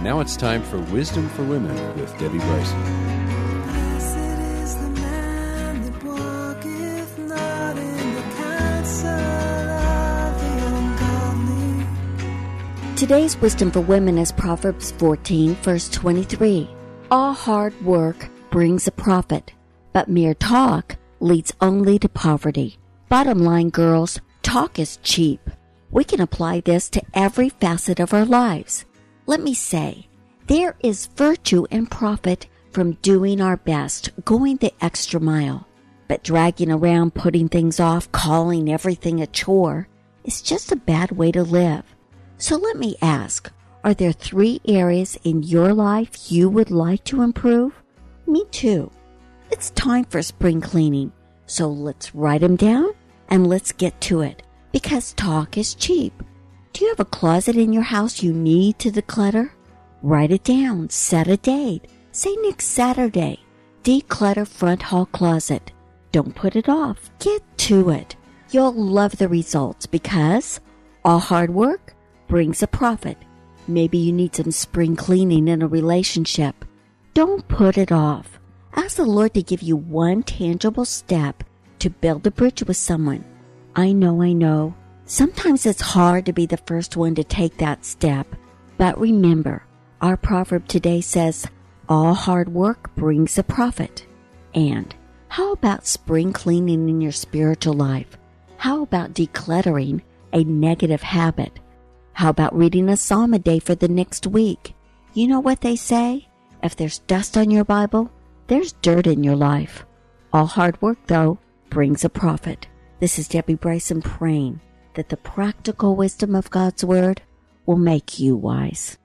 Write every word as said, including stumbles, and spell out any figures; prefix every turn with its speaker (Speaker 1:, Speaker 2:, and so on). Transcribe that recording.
Speaker 1: Now it's time for Wisdom for Women with Debbie Bryson.
Speaker 2: Blessed is the man that walketh not in the counsel of the ungodly.
Speaker 3: Today's Wisdom for Women is Proverbs fourteen, verse twenty-three. All hard work brings a profit, but mere talk leads only to poverty. Bottom line, girls, talk is cheap. We can apply this to every facet of our lives. Let me say, there is virtue and profit from doing our best, going the extra mile. But dragging around, putting things off, calling everything a chore is just a bad way to live. So let me ask, are there three areas in your life you would like to improve? Me too. It's time for spring cleaning, so let's write them down and let's get to it, because talk is cheap. Do you have a closet in your house you need to declutter? Write it down, set a date, say next Saturday. Declutter front hall closet. Don't put it off, get to it. You'll love the results because all hard work brings a profit. Maybe you need some spring cleaning in a relationship. Don't put it off. Ask the Lord to give you one tangible step to build a bridge with someone. I know, I know. Sometimes it's hard to be the first one to take that step. But remember, our proverb today says, all hard work brings a profit. And how about spring cleaning in your spiritual life? How about decluttering a negative habit? How about reading a psalm a day for the next week? You know what they say? If there's dust on your Bible, there's dirt in your life. All hard work, though, brings a profit. This is Debbie Bryson praying that the practical wisdom of God's Word will make you wise.